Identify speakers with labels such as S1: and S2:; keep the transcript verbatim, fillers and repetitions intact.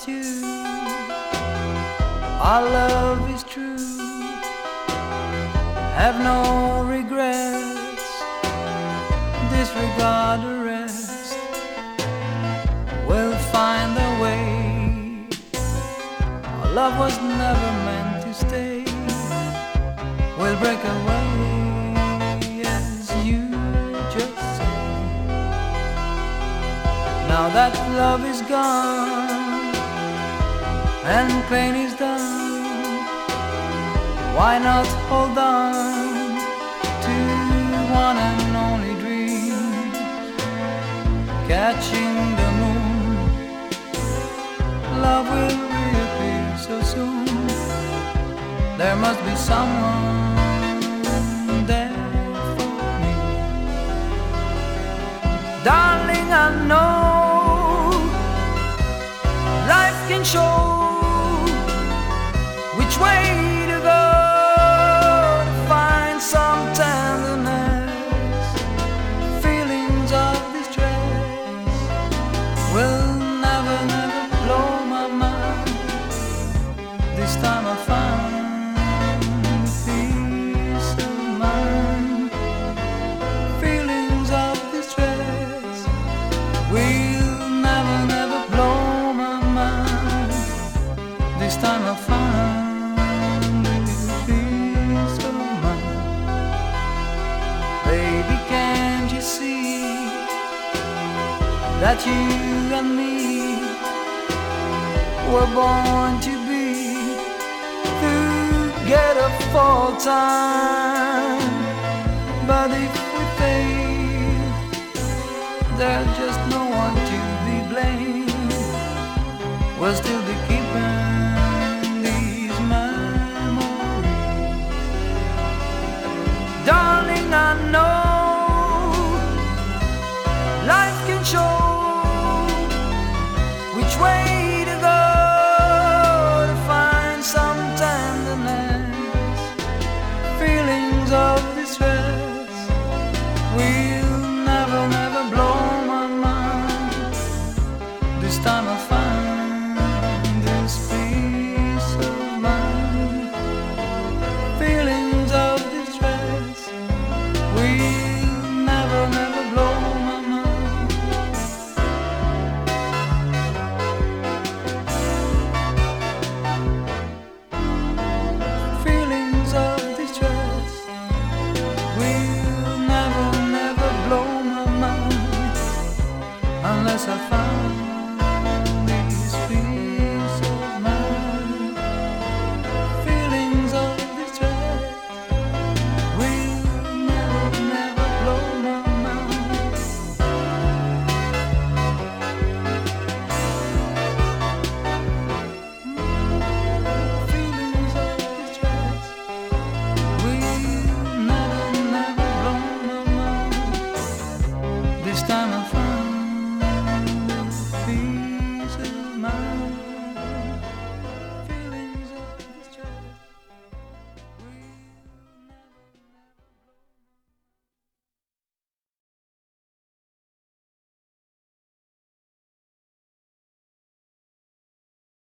S1: you. Our love is true. Have no regrets. Disregard the rest. We'll find a way. Our love was never meant to stay. We'll break away, as you just said. Now that love is gone and pain is done, why not hold on to one and only dream? Catching the moon, love will reappear so soon. There must be someone there for me. Darling, I know life can show which way to go to find some tenderness. Feelings of distress will never, never blow my mind. This time I found peace of mind. Feelings of distress will never, never blow my mind. This time I found peace of mind. Baby, can't you see that you and me were born to be together for time? But if we fail, there's just no one to be blamed. We'll still be